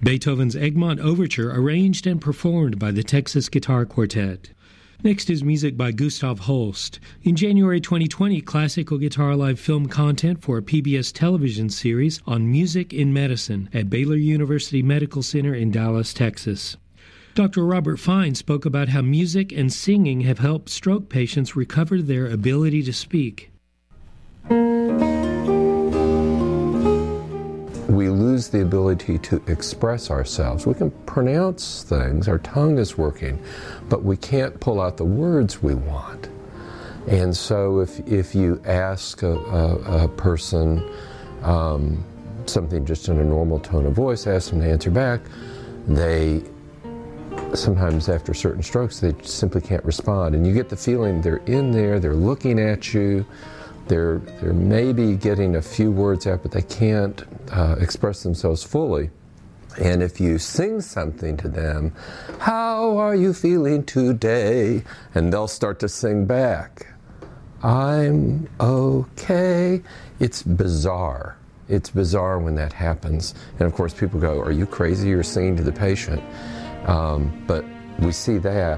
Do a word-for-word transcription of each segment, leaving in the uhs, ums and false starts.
Beethoven's Egmont Overture, arranged and performed by the Texas Guitar Quartet. Next is music by Gustav Holst. In January twenty twenty, Classical Guitar Live filmed content for a P B S television series on music in medicine at Baylor University Medical Center in Dallas, Texas. Doctor Robert Fine spoke about how music and singing have helped stroke patients recover their ability to speak. We lose the ability to express ourselves. We can pronounce things, our tongue is working, but we can't pull out the words we want. And so if, if you ask a, a, a person um, something just in a normal tone of voice, ask them to answer back, they sometimes after certain strokes they simply can't respond. And you get the feeling they're in there, they're looking at you, They're, they're maybe getting a few words out, but they can't uh, express themselves fully. And if you sing something to them, how are you feeling today? And they'll start to sing back, I'm okay. It's bizarre. It's bizarre when that happens. And of course people go, are you crazy? You're singing to the patient. Um, but we see that.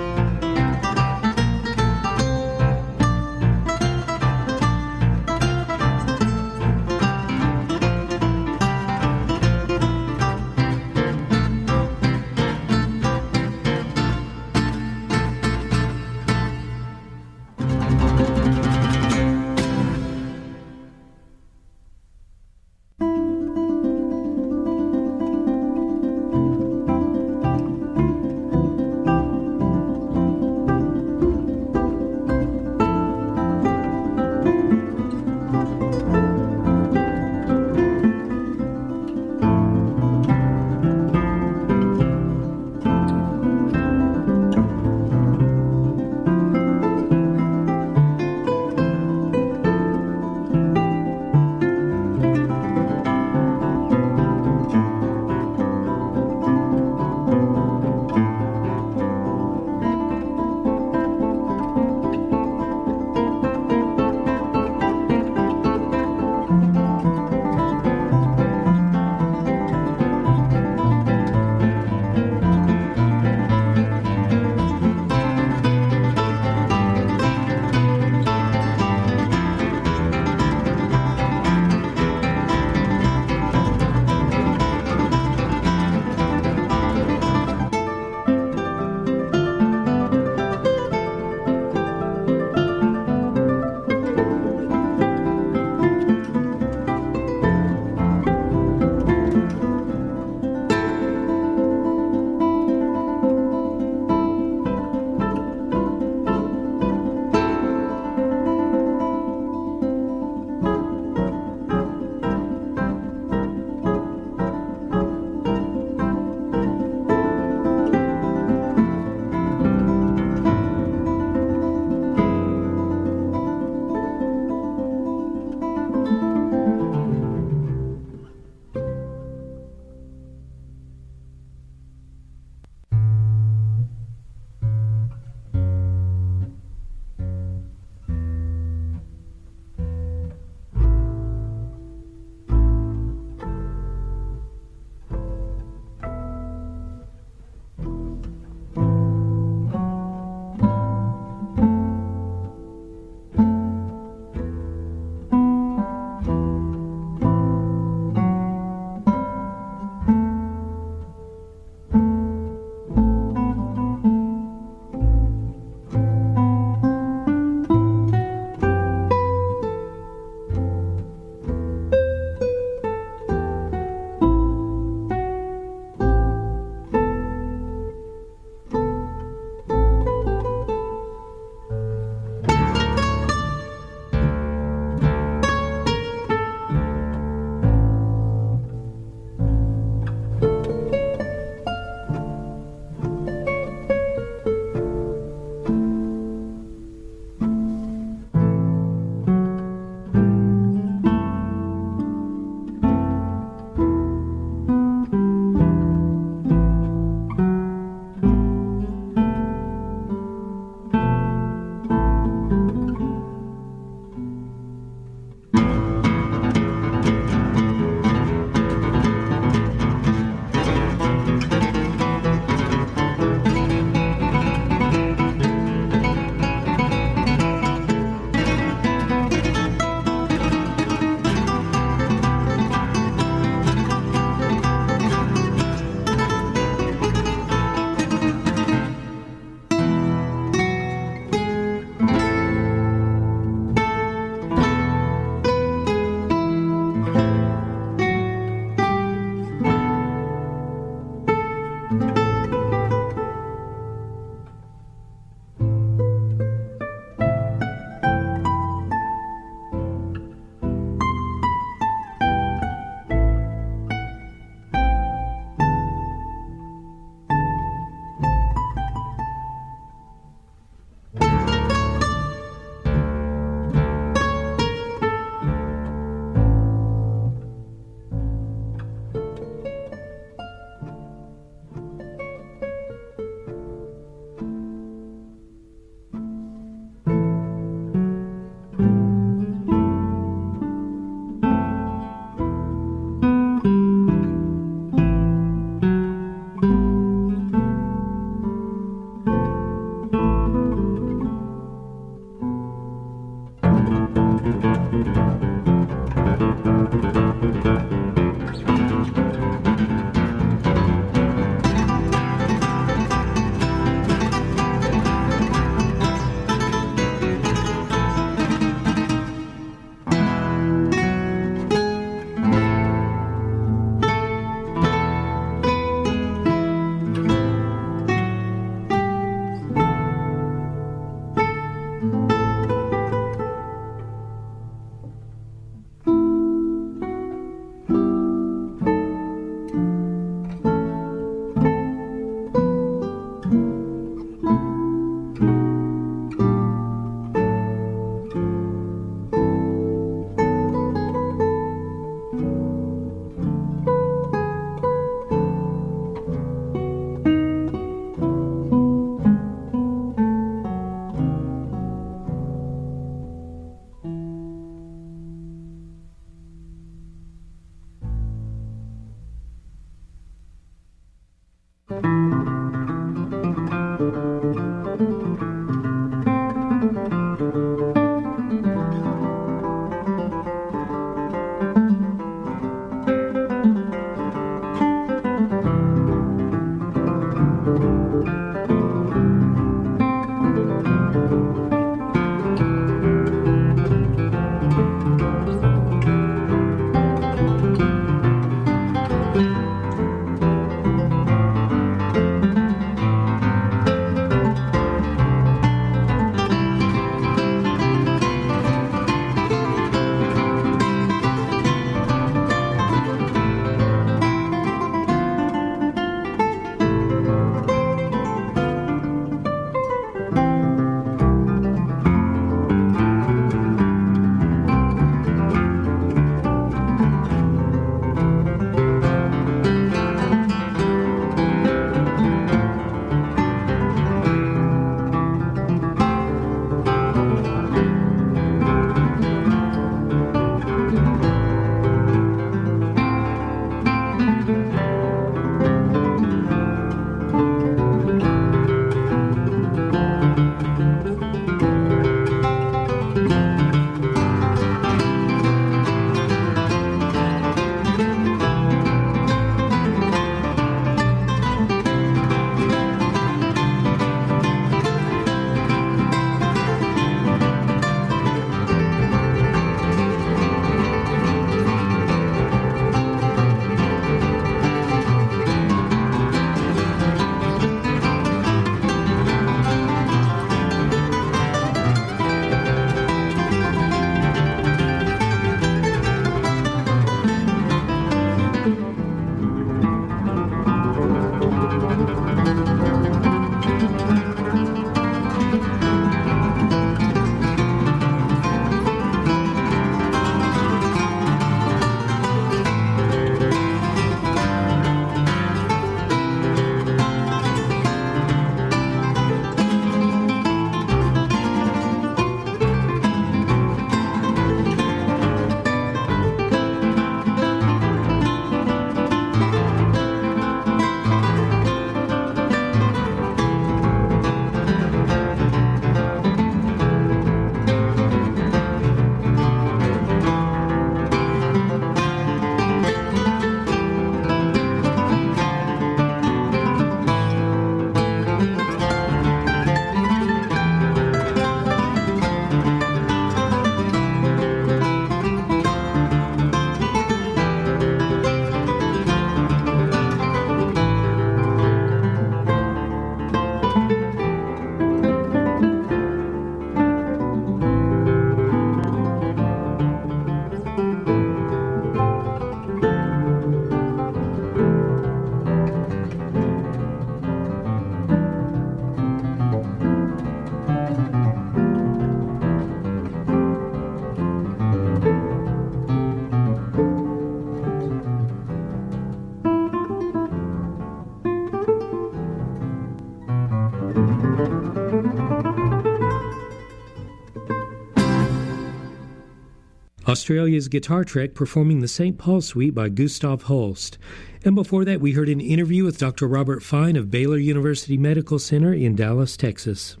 Australia's Guitar Trek performing the Saint Paul Suite by Gustav Holst. And before that, we heard an interview with Doctor Robert Fine of Baylor University Medical Center in Dallas, Texas.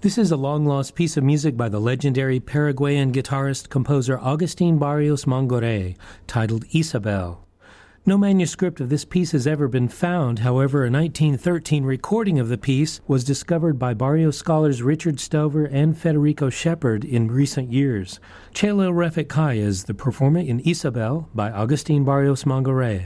This is a long-lost piece of music by the legendary Paraguayan guitarist-composer Agustín Barrios Mangoré, titled Isabel. No manuscript of this piece has ever been found. However, a nineteen thirteen recording of the piece was discovered by Barrios scholars Richard Stover and Federico Shepard in recent years. Chelil Refet Kaya is the performer in Isabel by Agustín Barrios Mangoré.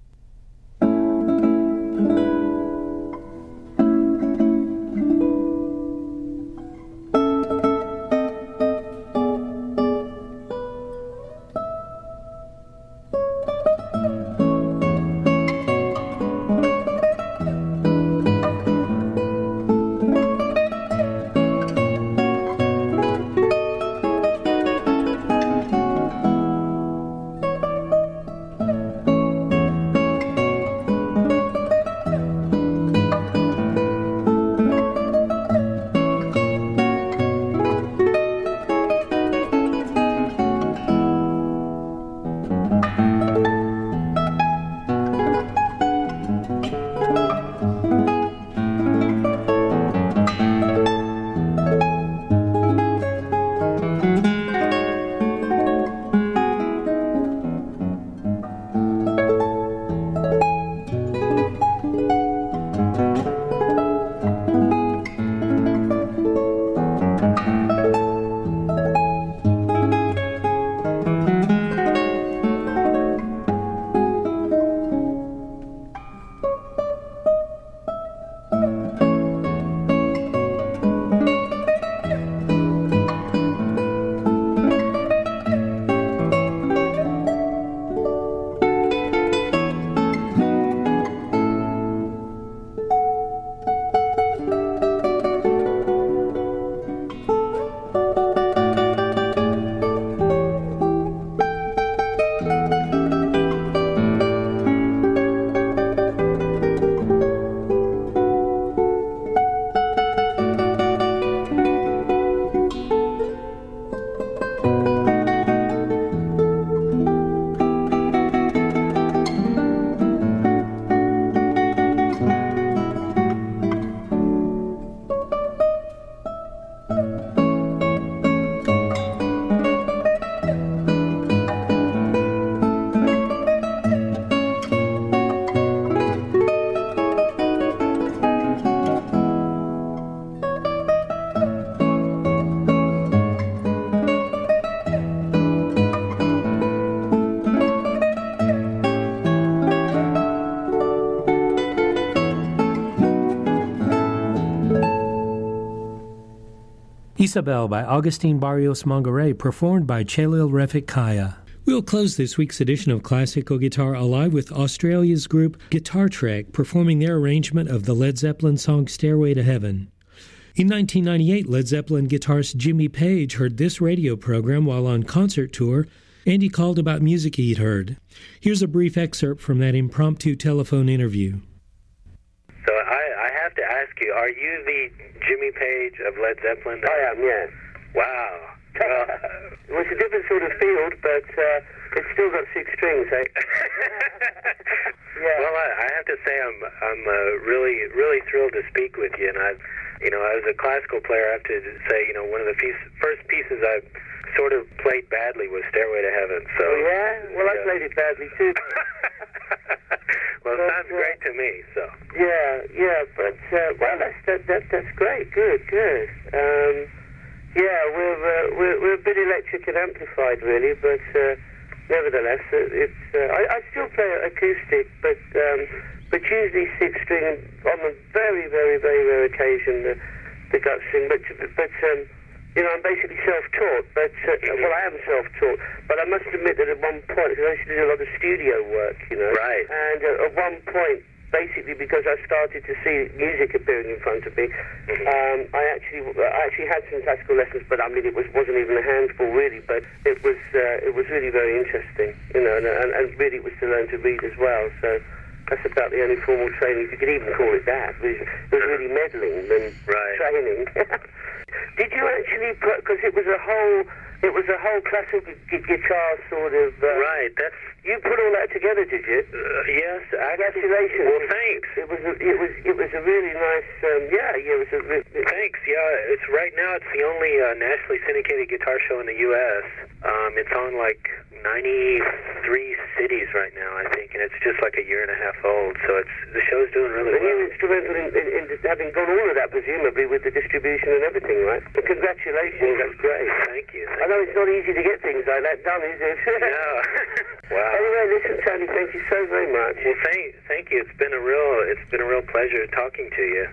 Isabel by Agustín Barrios Mangoré, performed by Chelil Refet Kaya. We'll close this week's edition of Classical Guitar Alive with Australia's group Guitar Trek performing their arrangement of the Led Zeppelin song Stairway to Heaven. In nineteen ninety-eight, Led Zeppelin guitarist Jimmy Page heard this radio program while on concert tour, and he called about music he'd heard. Here's a brief excerpt from that impromptu telephone interview. So I, I have to ask you, are you the Jimmy Page of Led Zeppelin? I am, yes. Wow. Well, well, it's a different sort of field, but uh, it's still got six strings, eh? yeah. Well, I, I have to say I'm I'm uh, really really thrilled to speak with you, and I, you know, as a classical player, I have to say, you know, one of the piece, first pieces I sort of played badly was Stairway to Heaven. So. Oh, yeah. Well, I played it badly too. Well, it but, sounds uh, great to me. So. Yeah, yeah, but uh, well, that's that, that that's great. Good, good. Um, yeah, we're, uh, we're we're a bit electric and amplified, really, but uh, nevertheless, it, it's. Uh, I, I still play acoustic, but um, but usually six string, and on a very, very, very rare occasion the the gut string. But but um, you know, I'm basically self-taught. But uh, well, I am self-taught. But I must admit that at one point, because I used to do a lot of studio work, you know, right, and uh, at one point, basically because I started to see music appearing in front of me, mm-hmm. um, I actually I actually had some classical lessons, but I mean it was wasn't even a handful really, but it was uh, it was really very interesting, you know, and, and, and really it was to learn to read as well. So that's about the only formal training, if you could even call it that. It was, it was really meddling than right. training. Did you actually put, because it was a whole, it was a whole classical gu- guitar sort of... Uh, right, that's, You put all that together, did you? Uh, yes. Congratulations. Well, thanks. It was a, it was it was a really nice. Um, yeah, yeah. It was a. It, Thanks. Yeah, it's right now. It's the only uh, nationally syndicated guitar show in the U S Um, it's on like ninety-three cities right now, I think, and it's just like a year and a half old. So it's the show's doing really and well. you're instrumental in, in, in having done all of that, presumably, with the distribution and everything, right? But congratulations. Well, That's great. Thank you. I know it's not easy to get things like that done, is it? No. Wow. Anyway, listen, Tony, thank you so very much. Well, thank, thank you. It's been a real, it's been a real pleasure talking to you.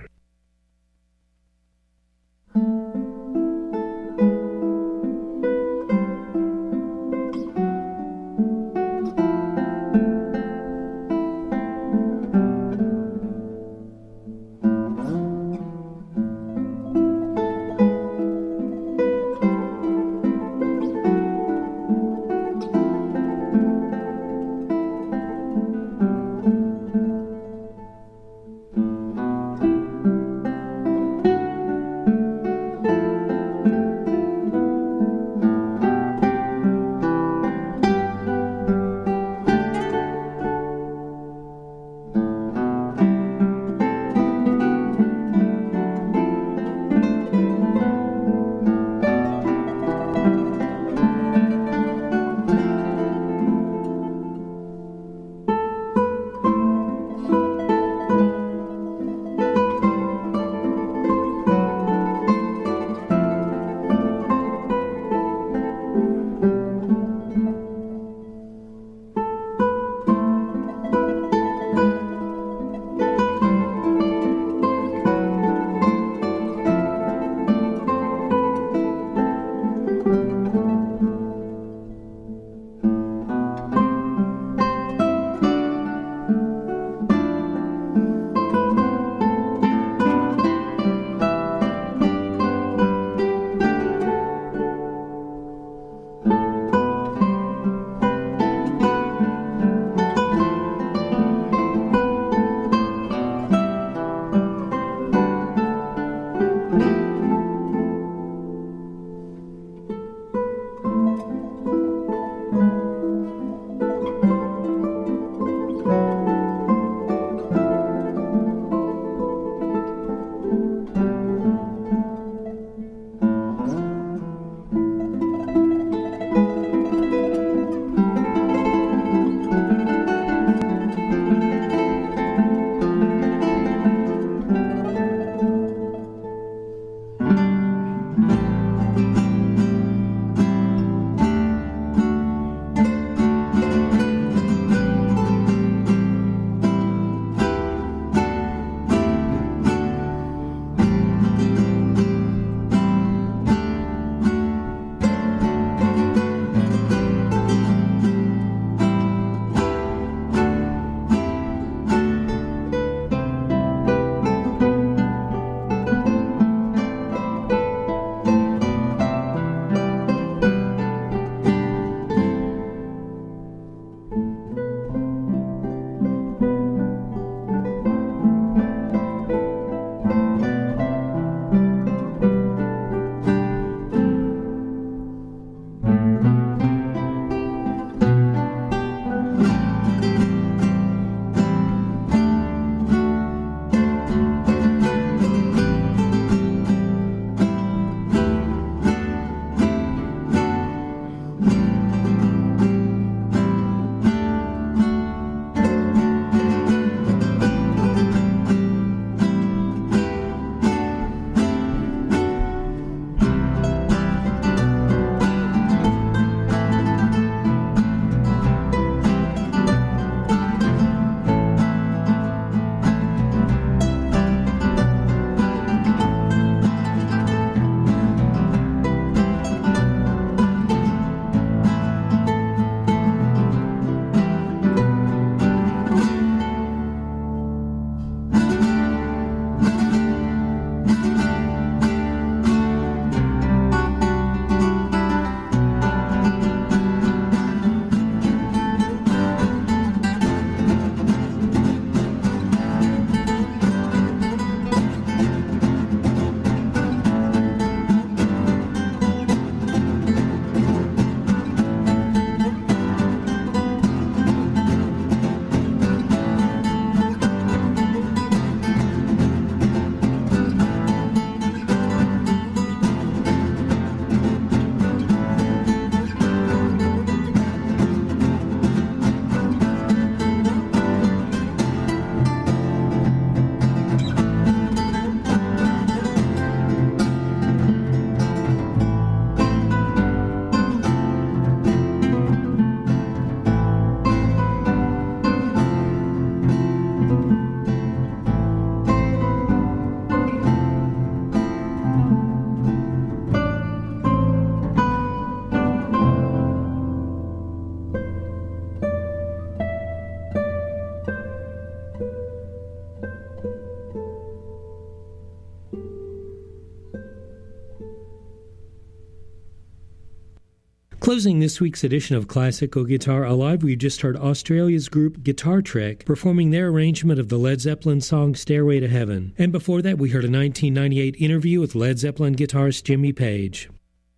Closing this week's edition of Classical Guitar Alive, we just heard Australia's group Guitar Trek performing their arrangement of the Led Zeppelin song Stairway to Heaven. And before that, we heard a nineteen ninety-eight interview with Led Zeppelin guitarist Jimmy Page.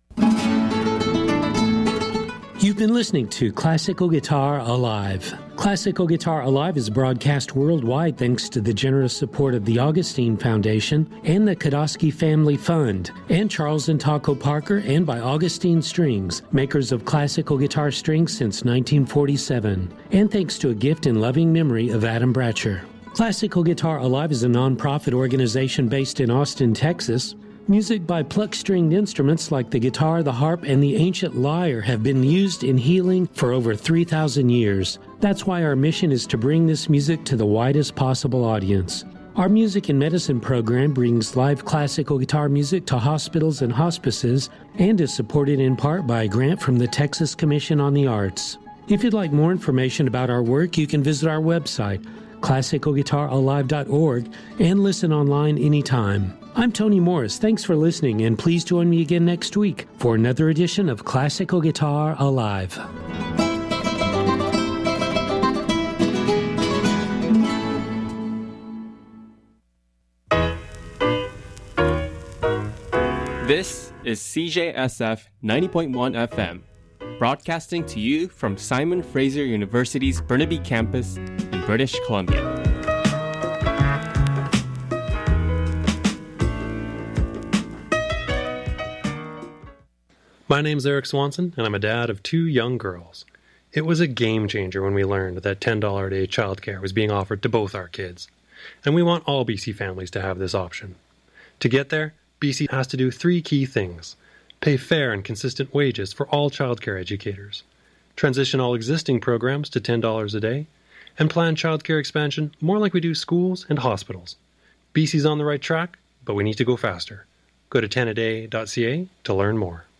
You've been listening to Classical Guitar Alive. Classical Guitar Alive is broadcast worldwide thanks to the generous support of the Augustine Foundation and the Kodosky Family Fund, and Charles and Taco Parker, and by Augustine Strings, makers of classical guitar strings since nineteen forty-seven, and thanks to a gift in loving memory of Adam Bratcher. Classical Guitar Alive is a nonprofit organization based in Austin, Texas. Music by pluck-stringed instruments like the guitar, the harp, and the ancient lyre have been used in healing for over three thousand years. That's why our mission is to bring this music to the widest possible audience. Our Music and Medicine program brings live classical guitar music to hospitals and hospices and is supported in part by a grant from the Texas Commission on the Arts. If you'd like more information about our work, you can visit our website, classical guitar alive dot org, and listen online anytime. I'm Tony Morris. Thanks for listening, and please join me again next week for another edition of Classical Guitar Alive. This is C J S F ninety point one F M, broadcasting to you from Simon Fraser University's Burnaby campus in British Columbia. My name's Eric Swanson, and I'm a dad of two young girls. It was a game changer when we learned that ten dollars a day childcare was being offered to both our kids, and we want all B C families to have this option. To get there, B C has to do three key things: pay fair and consistent wages for all childcare educators, transition all existing programs to ten dollars a day, and plan childcare expansion more like we do schools and hospitals. B C's on the right track, but we need to go faster. Go to ten a day dot c a to learn more.